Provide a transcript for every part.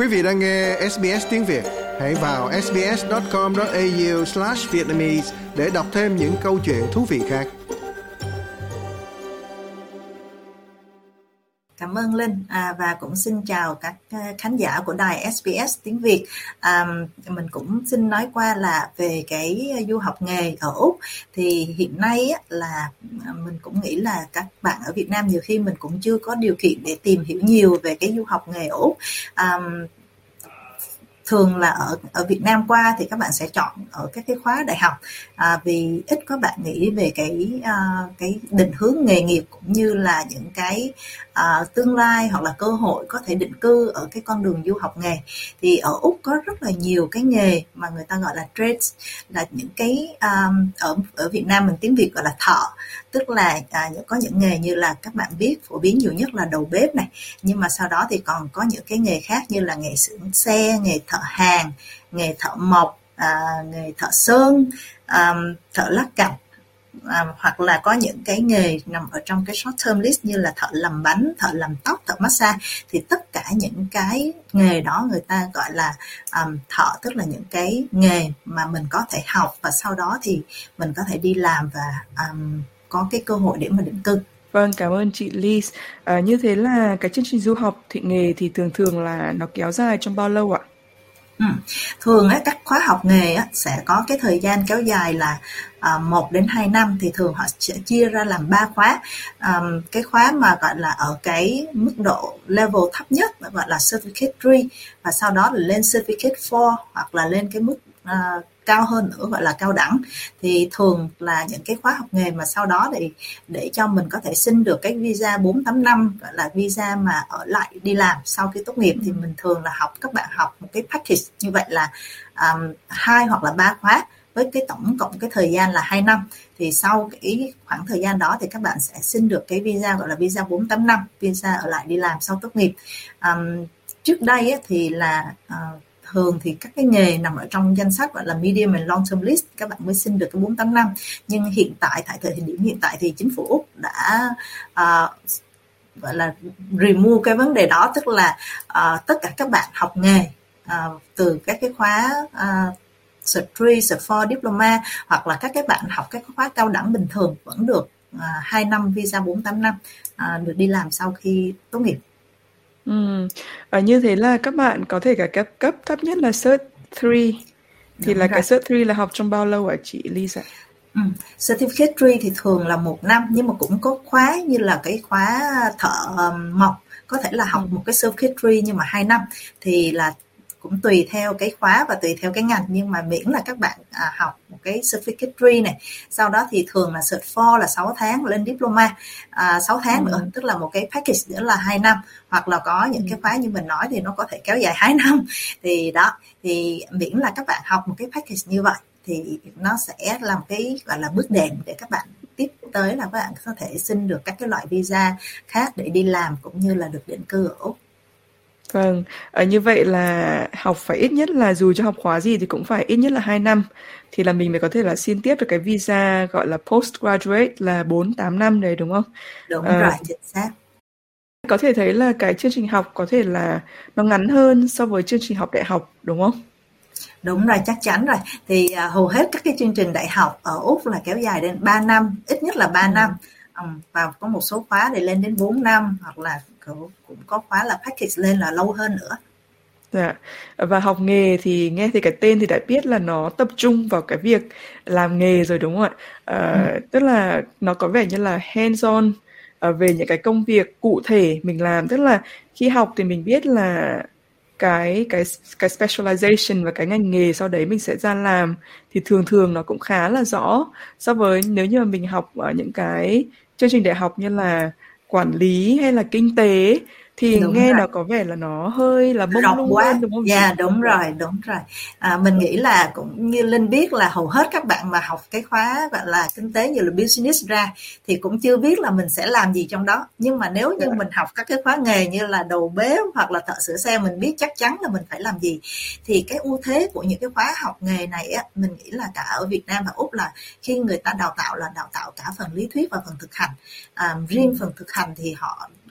Quý vị đang nghe SBS tiếng Việt. Hãy vào sbs.com.au/vietnamese để đọc thêm những câu chuyện thú vị khác. Cảm ơn Linh và cũng xin chào các khán giả của đài SBS tiếng Việt. Mình cũng xin nói qua là về cái du học nghề ở Úc thì hiện nay là mình cũng nghĩ là các bạn ở Việt Nam nhiều khi mình cũng chưa có điều kiện để tìm hiểu nhiều về cái du học nghề ở Úc. Thường là ở Việt Nam qua thì các bạn sẽ chọn ở các cái khóa đại học vì ít có bạn nghĩ về cái định hướng nghề nghiệp cũng như là những cái tương lai hoặc là cơ hội có thể định cư ở cái con đường du học nghề. Thì ở Úc có rất là nhiều cái nghề mà người ta gọi là trades, là những cái ở Việt Nam mình tiếng Việt gọi là thợ, tức là có những nghề như là các bạn biết phổ biến nhiều nhất là đầu bếp này, nhưng mà sau đó thì còn có những cái nghề khác như là nghề xưởng xe, nghề thợ hàn, nghề thợ mộc, nghề thợ sơn, thợ lát gạch, hoặc là có những cái nghề nằm ở trong cái short term list như là thợ làm bánh, thợ làm tóc, thợ massage. Thì tất cả những cái nghề đó người ta gọi là thợ, tức là những cái nghề mà mình có thể học và sau đó thì mình có thể đi làm và có cái cơ hội để mà định cư. Vâng, cảm ơn chị Liz. Như thế là cái chương trình du học thị nghề thì thường là nó kéo dài trong bao lâu ạ? Thường các khóa học nghề sẽ có cái thời gian kéo dài là 1 đến 2 năm, thì thường họ sẽ chia ra làm 3 khóa. Cái khóa mà gọi là ở cái mức độ level thấp nhất gọi là Certificate 3, và sau đó là lên Certificate 4 hoặc là lên cái mức cao hơn nữa gọi là cao đẳng. Thì thường là những cái khóa học nghề mà sau đó để cho mình có thể xin được cái visa 485, gọi là visa mà ở lại đi làm sau khi tốt nghiệp, thì mình thường là các bạn học một cái package như vậy là 2 hoặc là 3 khóa với cái tổng cộng cái thời gian là 2 năm. Thì sau cái khoảng thời gian đó thì các bạn sẽ xin được cái visa gọi là visa 485, visa ở lại đi làm sau tốt nghiệp. Trước đây thì là thường thì các cái nghề nằm ở trong danh sách gọi là medium and long term list các bạn mới xin được cái 485. Nhưng hiện tại tại thời điểm hiện tại thì chính phủ Úc đã gọi là remove cái vấn đề đó, tức là tất cả các bạn học nghề từ các cái khóa Cert 3, Cert 4, Diploma hoặc là các bạn học các khóa cao đẳng bình thường vẫn được 2 năm visa 485 được đi làm sau khi tốt nghiệp. Như thế là các bạn có thể cả cấp thấp nhất là Cert 3. Thì là cái Cert 3 là học trong bao lâu hả chị Lisa? Certificate 3 thì thường là 1 năm, nhưng mà cũng có khóa như là cái khóa thợ mộc có thể là học một cái Certificate 3 nhưng mà 2 năm, thì là cũng tùy theo cái khóa và tùy theo cái ngành, nhưng mà miễn là các bạn học một cái Certificate 3 này, sau đó thì thường là Cert 4 là 6 tháng lên Diploma 6 tháng nữa, tức là một cái package nữa là 2 năm, hoặc là có những cái khóa như mình nói thì nó có thể kéo dài 2 năm. Thì đó, thì miễn là các bạn học một cái package như vậy thì nó sẽ là một cái gọi là bước đệm để các bạn tiếp tới là các bạn có thể xin được các cái loại visa khác để đi làm cũng như là được định cư ở Úc. Vâng, như vậy là học phải ít nhất là dù cho học khóa gì thì cũng phải ít nhất là 2 năm thì là mình mới có thể là xin tiếp được cái visa gọi là postgraduate là 4-8 năm đấy, đúng không? Đúng rồi, chính xác. Có thể thấy là cái chương trình học có thể là nó ngắn hơn so với chương trình học đại học, đúng không? Đúng rồi, chắc chắn rồi. Thì hầu hết các cái chương trình đại học ở Úc là kéo dài đến 3 năm, ít nhất là 3 năm. Và có một số khóa để lên đến 4 năm, hoặc là cũng có khóa là package lên là lâu hơn nữa. Dạ. Và học nghề thì nghe thì cái tên thì đã biết là nó tập trung vào cái việc làm nghề rồi, đúng không ạ? Tức là nó có vẻ như là hands-on về những cái công việc cụ thể mình làm. Tức là khi học thì mình biết là cái specialization và cái ngành nghề sau đấy mình sẽ ra làm thì thường nó cũng khá là rõ so với nếu như mà mình học ở những cái chương trình đại học như là quản lý hay là kinh tế thì Đúng nghe rồi. nó có vẻ là nó hơi là mông Rộng lung quá. hơn, đúng không? Dạ, đúng rồi. Mình nghĩ là cũng như Linh biết là hầu hết các bạn mà học cái khóa gọi là kinh tế như là business ra thì cũng chưa biết là mình sẽ làm gì trong đó. Nhưng mà nếu như mình học các cái khóa nghề như là đầu bếp hoặc là thợ sửa xe, mình biết chắc chắn là mình phải làm gì. Thì cái ưu thế của những cái khóa học nghề này mình nghĩ là cả ở Việt Nam và Úc là khi người ta đào tạo là đào tạo cả phần lý thuyết và phần thực hành. Riêng phần thực hành thì họ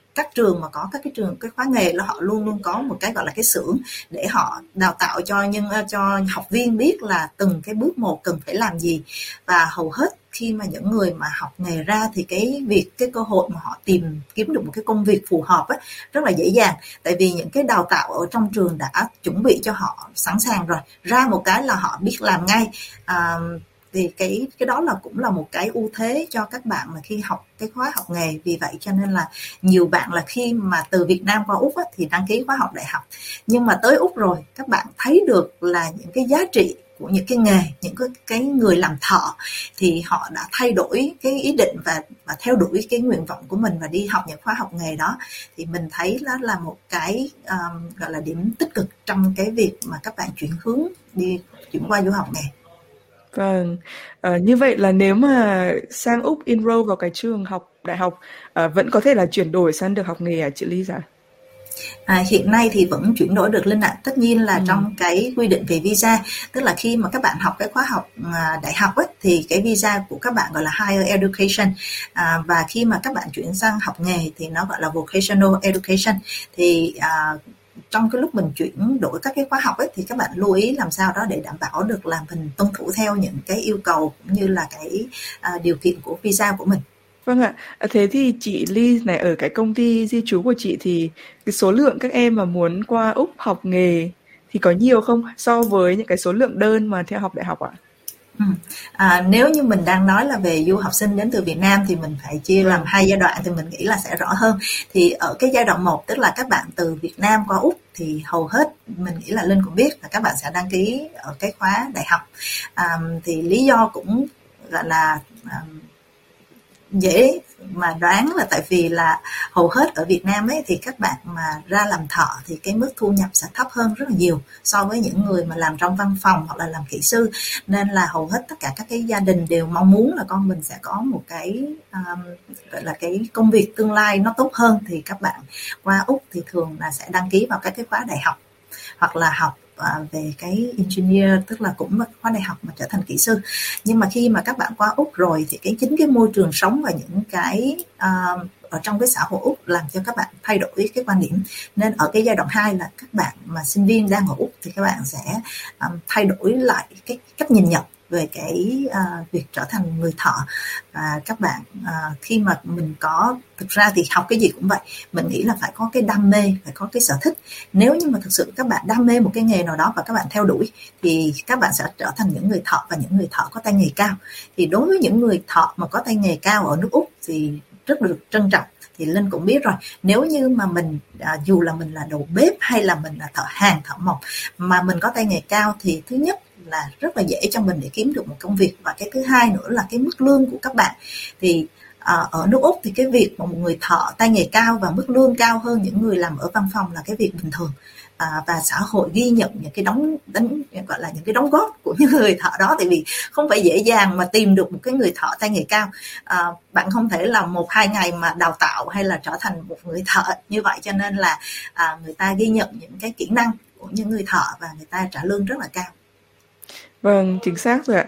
các trường mà có các cái khóa nghề là họ luôn luôn có một cái gọi là cái xưởng để họ đào tạo cho học viên biết là từng cái bước một cần phải làm gì. Và hầu hết khi mà những người mà học nghề ra thì cái cơ hội mà họ kiếm được một cái công việc phù hợp ấy, rất là dễ dàng, tại vì những cái đào tạo ở trong trường đã chuẩn bị cho họ sẵn sàng rồi, ra một cái là họ biết làm ngay. Thì cái đó cũng là một cái ưu thế cho các bạn mà khi học cái khóa học nghề. Vì vậy cho nên là nhiều bạn là khi mà từ Việt Nam qua Úc thì đăng ký khóa học đại học, nhưng mà tới Úc rồi các bạn thấy được là những cái giá trị của những cái nghề, những cái người làm thợ thì họ đã thay đổi cái ý định và theo đuổi cái nguyện vọng của mình và đi học những khóa học nghề đó. Thì mình thấy đó là một cái gọi là điểm tích cực trong cái việc mà các bạn chuyển qua du học nghề. Vâng, như vậy là nếu mà sang Úc enroll vào cái trường học đại học vẫn có thể là chuyển đổi sang được học nghề chị Lisa? Hiện nay thì vẫn chuyển đổi được Linh ạ. Tất nhiên là trong cái quy định về visa, tức là khi mà các bạn học cái khóa học đại học ấy, thì cái visa của các bạn gọi là Higher Education, và khi mà các bạn chuyển sang học nghề thì nó gọi là Vocational Education. Thì trong cái lúc mình chuyển đổi các cái khóa học ấy, thì các bạn lưu ý làm sao đó để đảm bảo được là mình tuân thủ theo những cái yêu cầu cũng như là cái điều kiện của visa của mình. Vâng ạ. Thế thì chị Ly này, ở cái công ty di trú của chị thì cái số lượng các em mà muốn qua Úc học nghề thì có nhiều không so với những cái số lượng đơn mà theo học đại học ạ? Nếu như mình đang nói là về du học sinh đến từ Việt Nam thì mình phải chia làm hai giai đoạn thì mình nghĩ là sẽ rõ hơn. Thì ở cái giai đoạn 1, tức là các bạn từ Việt Nam qua Úc thì hầu hết mình nghĩ là Linh cũng biết là các bạn sẽ đăng ký ở cái khóa đại học. Thì lý do cũng gọi là dễ mà đoán là tại vì là hầu hết ở Việt Nam ấy thì các bạn mà ra làm thợ thì cái mức thu nhập sẽ thấp hơn rất là nhiều so với những người mà làm trong văn phòng hoặc là làm kỹ sư, nên là hầu hết tất cả các cái gia đình đều mong muốn là con mình sẽ có một cái gọi là cái công việc tương lai nó tốt hơn. Thì các bạn qua Úc thì thường là sẽ đăng ký vào các cái khóa đại học hoặc là học về cái engineer, tức là cũng khóa đại học mà trở thành kỹ sư. Nhưng mà khi mà các bạn qua Úc rồi thì chính cái môi trường sống và những cái ở trong cái xã hội Úc làm cho các bạn thay đổi cái quan điểm. Nên ở cái giai đoạn 2 là các bạn mà sinh viên đang ở Úc thì các bạn sẽ thay đổi lại cái cách nhìn nhận về cái việc trở thành người thợ. Và các bạn khi mà mình thực ra thì học cái gì cũng vậy, mình nghĩ là phải có cái đam mê, phải có cái sở thích. Nếu như mà thực sự các bạn đam mê một cái nghề nào đó và các bạn theo đuổi thì các bạn sẽ trở thành những người thợ, và những người thợ có tay nghề cao. Thì đối với những người thợ mà có tay nghề cao ở nước Úc thì rất được trân trọng. Thì Linh cũng biết rồi, nếu như mà mình dù là mình là đầu bếp hay là mình là thợ hàn, thợ mộc mà mình có tay nghề cao thì thứ nhất là rất là dễ cho mình để kiếm được một công việc, và cái thứ hai nữa là cái mức lương của các bạn. Thì ở nước Úc thì cái việc mà một người thợ tay nghề cao và mức lương cao hơn những người làm ở văn phòng là cái việc bình thường. Và xã hội ghi nhận những cái gọi là những cái đóng góp của những người thợ đó, tại vì không phải dễ dàng mà tìm được một cái người thợ tay nghề cao. Bạn không thể là 1-2 ngày mà đào tạo hay là trở thành một người thợ như vậy, cho nên là người ta ghi nhận những cái kỹ năng của những người thợ và người ta trả lương rất là cao. Vâng, chính xác rồi ạ.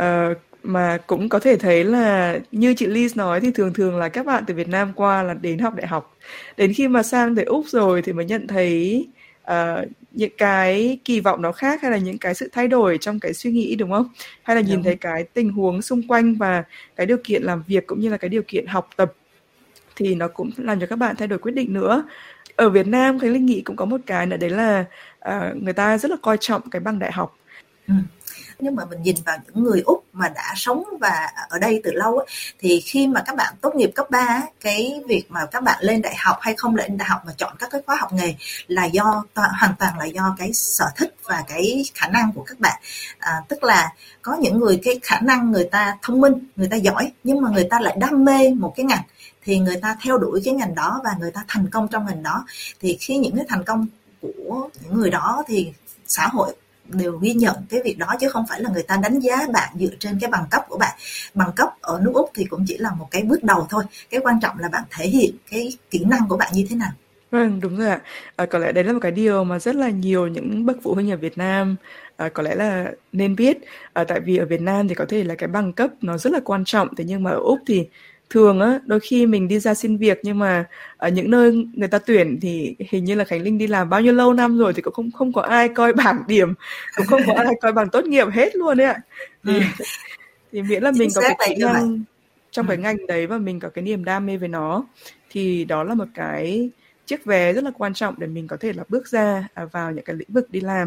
Mà cũng có thể thấy là như chị Liz nói thì thường là các bạn từ Việt Nam qua là đến học đại học. Đến khi mà sang tới Úc rồi thì mới nhận thấy những cái kỳ vọng nó khác, hay là những cái sự thay đổi trong cái suy nghĩ, đúng không? Hay là nhìn thấy cái tình huống xung quanh và cái điều kiện làm việc cũng như là cái điều kiện học tập thì nó cũng làm cho các bạn thay đổi quyết định nữa. Ở Việt Nam Khánh Linh nghĩ cũng có một cái nữa, đấy là người ta rất là coi trọng cái bằng đại học. Nhưng mà mình nhìn vào những người Úc mà đã sống và ở đây từ lâu ấy, thì khi mà các bạn tốt nghiệp cấp 3, cái việc mà các bạn lên đại học hay không lên đại học mà chọn các cái khóa học nghề là hoàn toàn là do cái sở thích và cái khả năng của các bạn. Tức là có những người cái khả năng người ta thông minh, người ta giỏi, nhưng mà người ta lại đam mê một cái ngành thì người ta theo đuổi cái ngành đó và người ta thành công trong ngành đó. Thì khi những cái thành công của những người đó thì xã hội đều ghi nhận cái việc đó, chứ không phải là người ta đánh giá bạn dựa trên cái bằng cấp của bạn. Bằng cấp ở nước Úc thì cũng chỉ là một cái bước đầu thôi, cái quan trọng là bạn thể hiện cái kỹ năng của bạn như thế nào. Vâng, đúng rồi ạ. Có lẽ đấy là một cái điều mà rất là nhiều những bậc phụ huynh ở Việt Nam có lẽ là nên biết. Tại vì ở Việt Nam thì có thể là cái bằng cấp nó rất là quan trọng, thế nhưng mà ở Úc thì thường á, đôi khi mình đi ra xin việc nhưng mà ở những nơi người ta tuyển thì hình như là Khánh Linh đi làm bao nhiêu lâu năm rồi thì cũng không có ai coi bảng điểm, cũng không có ai coi bằng tốt nghiệp hết luôn ấy ạ. Thì miễn là mình có cái kỹ năng trong cái ngành đấy và mình có cái niềm đam mê với nó thì đó là một cái chiếc vé rất là quan trọng để mình có thể là bước ra vào những cái lĩnh vực đi làm.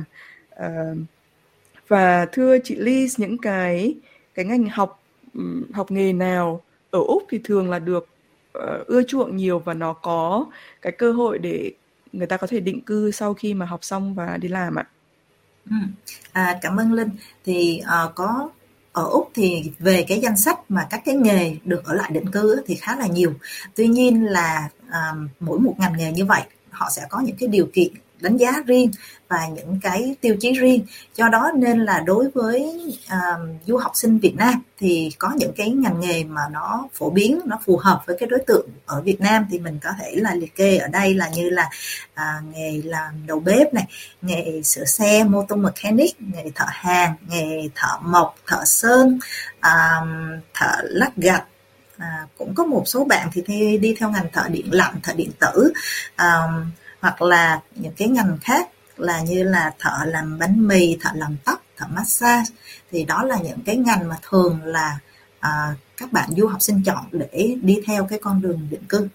Và thưa chị Ly, những cái ngành học nghề nào ở Úc thì thường là được ưa chuộng nhiều và nó có cái cơ hội để người ta có thể định cư sau khi mà học xong và đi làm ạ? Cảm ơn Linh. Thì có ở Úc thì về cái danh sách mà các cái nghề được ở lại định cư thì khá là nhiều. Tuy nhiên là mỗi một ngành nghề như vậy họ sẽ có những cái điều kiện đánh giá riêng và những cái tiêu chí riêng. Do đó nên là đối với du học sinh Việt Nam thì có những cái ngành nghề mà nó phổ biến, nó phù hợp với cái đối tượng ở Việt Nam thì mình có thể là liệt kê ở đây là như là nghề làm đầu bếp này, nghề sửa xe, motor mechanic, nghề thợ hàn, nghề thợ mộc, thợ sơn, thợ lát gạch. Cũng có một số bạn thì đi theo ngành thợ điện lạnh, thợ điện tử, hoặc là những cái ngành khác là như là thợ làm bánh mì, thợ làm tóc, thợ massage. Thì đó là những cái ngành mà thường là các bạn du học sinh chọn để đi theo cái con đường định cư.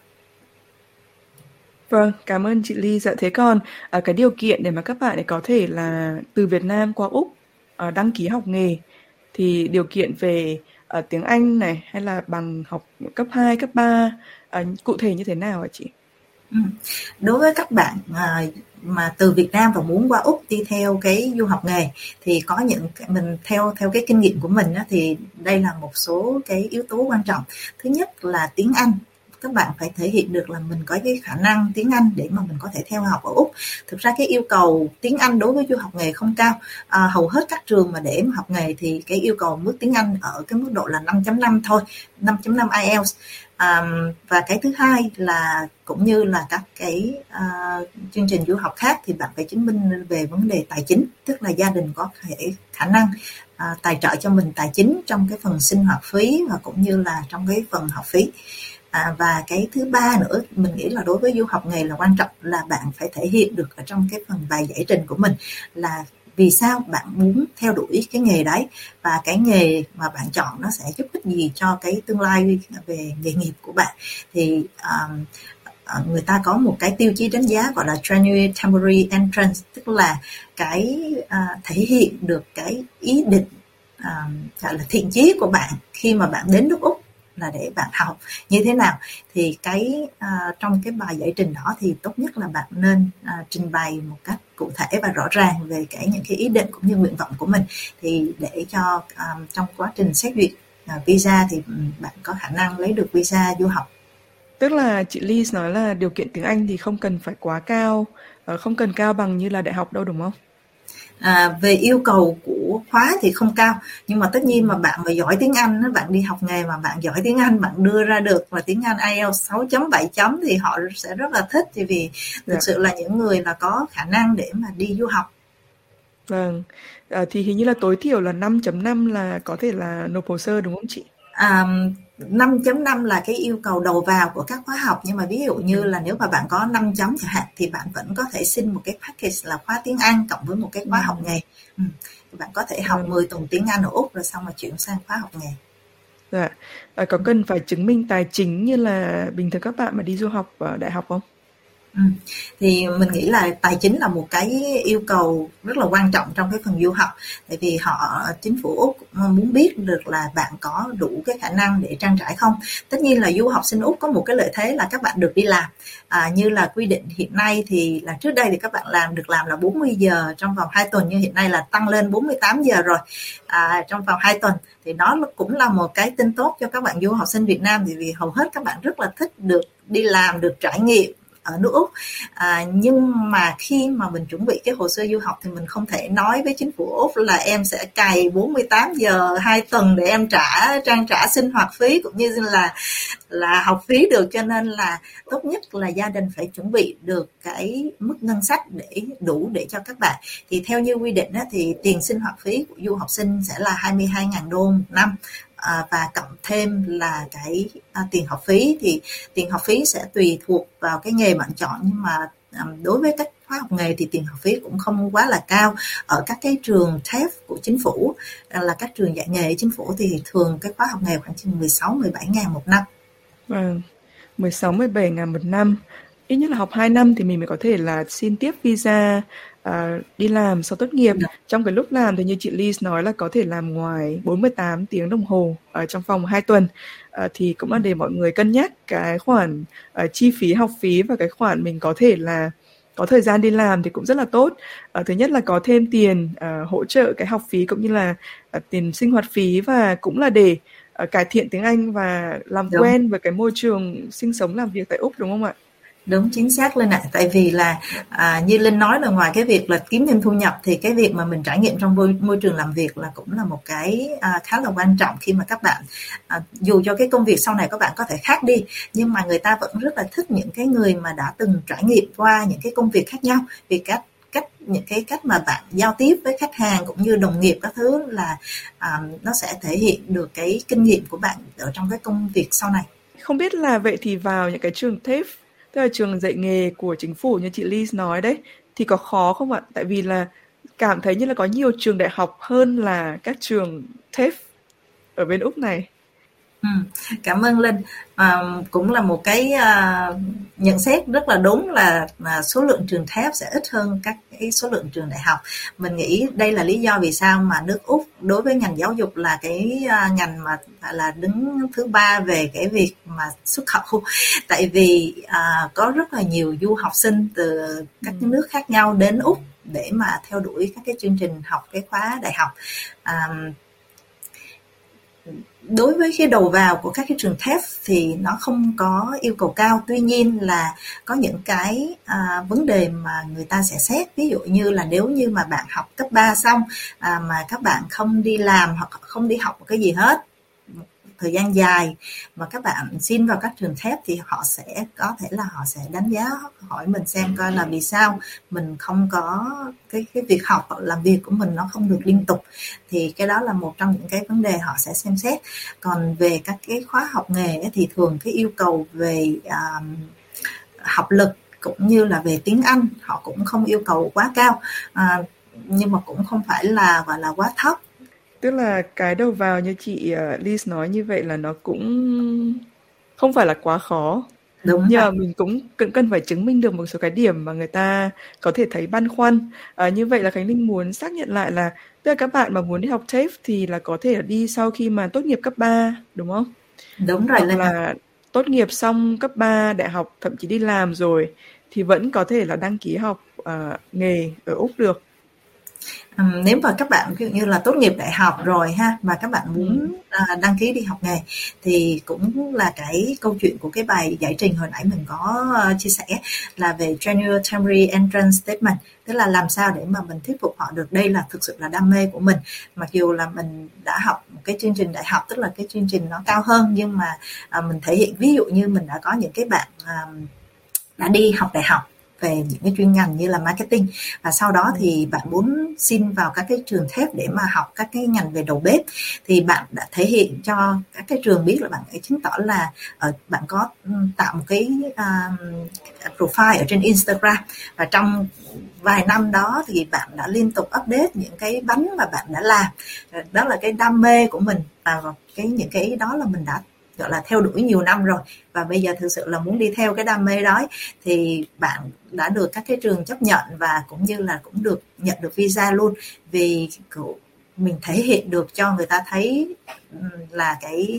Vâng, cảm ơn chị Ly. Dạ thế còn cái điều kiện để mà các bạn ấy có thể là từ Việt Nam qua Úc đăng ký học nghề thì điều kiện về tiếng Anh này hay là bằng học cấp 2, cấp 3 cụ thể như thế nào hả chị? Đối với các bạn mà từ Việt Nam và muốn qua Úc đi theo cái du học nghề thì có những mình theo cái kinh nghiệm của mình đó, thì đây là một số cái yếu tố quan trọng. Thứ nhất là tiếng Anh. Các bạn phải thể hiện được là mình có cái khả năng tiếng Anh để mà mình có thể theo học ở Úc. Thực ra cái yêu cầu tiếng Anh đối với du học nghề không cao. Hầu hết các trường mà để mà học nghề thì cái yêu cầu mức tiếng Anh ở cái mức độ là 5.5 thôi, 5.5 IELTS. Và cái thứ hai là cũng như là các cái chương trình du học khác thì bạn phải chứng minh về vấn đề tài chính, tức là gia đình có thể khả năng tài trợ cho mình tài chính trong cái phần sinh hoạt phí và cũng như là trong cái phần học phí. Và cái thứ ba nữa mình nghĩ là đối với du học nghề là quan trọng là bạn phải thể hiện được ở trong cái phần bài giải trình của mình là vì sao bạn muốn theo đuổi cái nghề đấy và cái nghề mà bạn chọn nó sẽ giúp ích gì cho cái tương lai về nghề nghiệp của bạn. Thì người ta có một cái tiêu chí đánh giá gọi là January Temporary Entrance, tức là cái thể hiện được cái ý định gọi là thiện chí của bạn khi mà bạn đến nước Úc là để bạn học như thế nào. Thì cái trong cái bài giải trình đó thì tốt nhất là bạn nên trình bày một cách cụ thể và rõ ràng về những cái ý định cũng như nguyện vọng của mình, thì để cho trong quá trình xét duyệt visa thì bạn có khả năng lấy được visa du học. Tức là chị Ly nói là điều kiện tiếng Anh thì không cần phải quá cao, không cần cao bằng như là đại học đâu đúng không? Về yêu cầu của khóa thì không cao, nhưng mà tất nhiên mà bạn mà giỏi tiếng Anh, bạn đi học nghề mà bạn giỏi tiếng Anh, bạn đưa ra được là tiếng Anh IELTS 6 chấm 7 chấm thì họ sẽ rất là thích, vì thực sự là những người là có khả năng để mà đi du học. Vâng, thì hình như là tối thiểu là 5.5 là có thể là nộp hồ sơ đúng không chị? 5.5 là cái yêu cầu đầu vào của các khóa học, nhưng mà ví dụ như là nếu mà bạn có 5 chấm chẳng hạn thì bạn vẫn có thể xin một cái package là khóa tiếng Anh cộng với một cái khóa học nghề. Bạn có thể học 10 tuần tiếng Anh ở Úc rồi xong mà chuyển sang khóa học nghề. Dạ. Có cần phải chứng minh tài chính như là bình thường các bạn mà đi du học ở đại học không? Thì mình nghĩ là tài chính là một cái yêu cầu rất là quan trọng trong cái phần du học, tại vì chính phủ Úc muốn biết được là bạn có đủ cái khả năng để trang trải không. Tất nhiên là du học sinh Úc có một cái lợi thế là các bạn được đi làm, như là quy định hiện nay thì là trước đây thì các bạn được làm là 40 giờ trong vòng 2 tuần, nhưng hiện nay là tăng lên 48 giờ rồi trong vòng 2 tuần. Thì đó cũng là một cái tin tốt cho các bạn du học sinh Việt Nam, vì hầu hết các bạn rất là thích được đi làm, được trải nghiệm ở nước Úc. Nhưng mà khi mà mình chuẩn bị cái hồ sơ du học thì mình không thể nói với chính phủ Úc là em sẽ cày 48 giờ 2 tuần để em trang trả sinh hoạt phí cũng như là học phí được. Cho nên là tốt nhất là gia đình phải chuẩn bị được cái mức ngân sách đủ để cho các bạn. Thì theo như quy định thì tiền sinh hoạt phí của du học sinh sẽ là 22.000 đô một năm và cộng thêm là cái tiền học phí. Thì tiền học phí sẽ tùy thuộc vào cái nghề bạn chọn, nhưng mà đối với các khóa học nghề thì tiền học phí cũng không quá là cao. Ở các cái trường TAFE của chính phủ, là các trường dạy nghề chính phủ, thì thường cái khóa học nghề khoảng chừng 16-17 ngàn một năm. Vâng, 16-17 ngàn một năm. Ít nhất là học 2 năm thì mình mới có thể là xin tiếp visa đi làm sau tốt nghiệp. Trong cái lúc làm thì như chị Liz nói là có thể làm ngoài 48 tiếng đồng hồ ở trong vòng 2 tuần. Thì cũng là để mọi người cân nhắc cái khoản chi phí học phí và cái khoản mình có thể là có thời gian đi làm thì cũng rất là tốt. Thứ nhất là có thêm tiền hỗ trợ cái học phí cũng như là tiền sinh hoạt phí, và cũng là để cải thiện tiếng Anh và làm quen với cái môi trường sinh sống làm việc tại Úc, đúng không ạ? Đúng, chính xác Linh ạ. Tại vì là như Linh nói là ngoài cái việc là kiếm thêm thu nhập thì cái việc mà mình trải nghiệm trong môi trường làm việc là cũng là một cái khá là quan trọng, khi mà các bạn dù cho cái công việc sau này các bạn có thể khác đi, nhưng mà người ta vẫn rất là thích những cái người mà đã từng trải nghiệm qua những cái công việc khác nhau, vì những cái cách mà bạn giao tiếp với khách hàng cũng như đồng nghiệp các thứ là nó sẽ thể hiện được cái kinh nghiệm của bạn ở trong cái công việc sau này. Không biết là vậy thì vào những cái trường TAFE, tức là trường dạy nghề của chính phủ như chị Liz nói đấy, thì có khó không ạ? Tại vì là cảm thấy như là có nhiều trường đại học hơn là các trường TAFE ở bên Úc này. Cảm ơn Linh. Cũng là một cái nhận xét rất là đúng, là số lượng trường TAFE sẽ ít hơn các cái số lượng trường đại học. Mình nghĩ đây là lý do vì sao mà nước Úc đối với ngành giáo dục là cái ngành mà là đứng thứ 3 về cái việc mà xuất khẩu. Tại vì có rất là nhiều du học sinh từ các nước khác nhau đến Úc để mà theo đuổi các cái chương trình học cái khóa đại học. Đối với cái đầu vào của các cái trường TAFE thì nó không có yêu cầu cao, tuy nhiên là có những cái vấn đề mà người ta sẽ xét. Ví dụ như là nếu như mà bạn học cấp 3 xong mà các bạn không đi làm hoặc không đi học một cái gì hết một thời gian dài, mà các bạn xin vào các trường TAFE thì họ sẽ có thể là họ sẽ đánh giá, hỏi mình xem coi là vì sao mình không có cái việc học hoặc làm việc của mình nó không được liên tục, thì cái đó là một trong những cái vấn đề họ sẽ xem xét. Còn về các cái khóa học nghề ấy, thì thường cái yêu cầu về học lực cũng như là về tiếng Anh họ cũng không yêu cầu quá cao, nhưng mà cũng không phải là gọi là quá thấp. Tức là cái đầu vào như chị Liz nói như vậy là nó cũng không phải là quá khó. Đúng Nhưng mà rồi. mình cũng cần phải chứng minh được một số cái điểm mà người ta có thể thấy băn khoăn. Như vậy là Khánh Linh muốn xác nhận lại là tức là các bạn mà muốn đi học TAFE thì là có thể đi sau khi mà tốt nghiệp cấp 3, đúng không? Đúng rồi. Hoặc là tốt nghiệp xong cấp 3 đại học, thậm chí đi làm rồi thì vẫn có thể là đăng ký học nghề ở Úc được. Nếu mà các bạn ví dụ như là tốt nghiệp đại học rồi ha, mà các bạn muốn đăng ký đi học nghề thì cũng là cái câu chuyện của cái bài giải trình hồi nãy mình có chia sẻ là về Genuine Temporary Entrance Statement, tức là làm sao để mà mình thuyết phục họ được đây là thực sự là đam mê của mình, mặc dù là mình đã học một cái chương trình đại học, tức là cái chương trình nó cao hơn, nhưng mà mình thể hiện, ví dụ như mình đã có những cái bạn đã đi học đại học về những cái chuyên ngành như là marketing, và sau đó thì bạn muốn xin vào các cái trường TAFE để mà học các cái ngành về đầu bếp, thì bạn đã thể hiện cho các cái trường biết là bạn ấy chứng tỏ là bạn có tạo một cái profile ở trên Instagram, và trong vài năm đó thì bạn đã liên tục update những cái bánh mà bạn đã làm. Đó là cái đam mê của mình, và những cái đó là mình đã gọi là theo đuổi nhiều năm rồi, và bây giờ thực sự là muốn đi theo cái đam mê đó thì bạn đã được các cái trường chấp nhận, và cũng như là cũng được nhận được visa luôn, vì mình thể hiện được cho người ta thấy là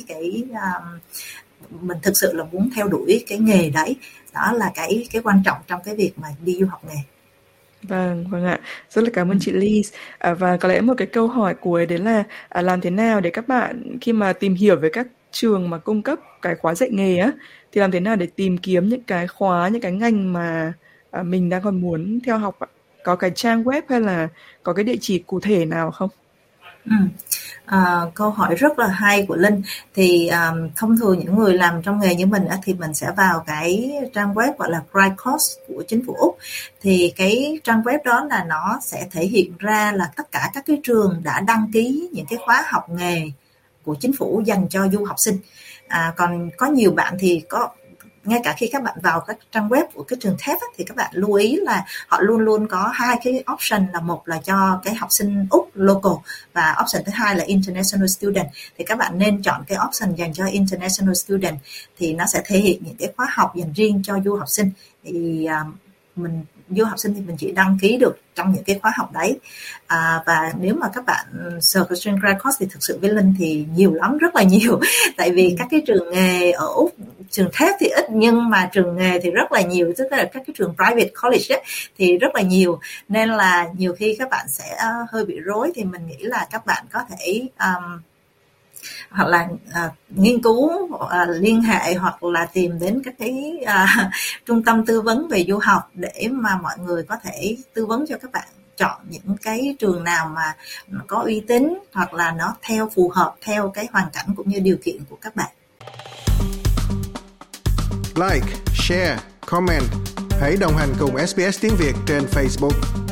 mình thực sự là muốn theo đuổi cái nghề đấy. Đó là cái quan trọng trong cái việc mà đi du học nghề. Vâng ạ. Rất là cảm ơn chị Liz. Và có lẽ một cái câu hỏi cuối đấy là làm thế nào để các bạn khi mà tìm hiểu về các trường mà cung cấp cái khóa dạy nghề á, thì làm thế nào để tìm kiếm những cái khóa, những cái ngành mà mình đang còn muốn theo học ạ? Có cái trang web hay là có cái địa chỉ cụ thể nào không? Câu hỏi rất là hay của Linh. Thì thông thường những người làm trong nghề như mình thì mình sẽ vào cái trang web gọi là Bright Course của chính phủ Úc. Thì cái trang web đó là nó sẽ thể hiện ra là tất cả các cái trường đã đăng ký những cái khóa học nghề của chính phủ dành cho du học sinh. Còn có nhiều bạn thì ngay cả khi các bạn vào các trang web của cái trường TEF thì các bạn lưu ý là họ luôn luôn có hai cái option, là một là cho cái học sinh Úc local và option thứ hai là international student. Thì các bạn nên chọn cái option dành cho international student, thì nó sẽ thể hiện những cái khóa học dành riêng cho du học sinh. Thì du học sinh thì mình chỉ đăng ký được trong những cái khóa học đấy. Và nếu mà các bạn search trên grad course thì thực sự với Linh thì nhiều lắm, rất là nhiều. Tại vì các cái trường nghề ở Úc, trường TEF thì ít nhưng mà trường nghề thì rất là nhiều, tức là các cái trường private college ấy, thì rất là nhiều, nên là nhiều khi các bạn sẽ hơi bị rối. Thì mình nghĩ là các bạn có thể hoặc là nghiên cứu liên hệ hoặc là tìm đến các cái trung tâm tư vấn về du học để mà mọi người có thể tư vấn cho các bạn chọn những cái trường nào mà nó có uy tín hoặc là nó phù hợp theo cái hoàn cảnh cũng như điều kiện của các bạn. Like, share, comment. Hãy đồng hành cùng SBS tiếng Việt trên Facebook.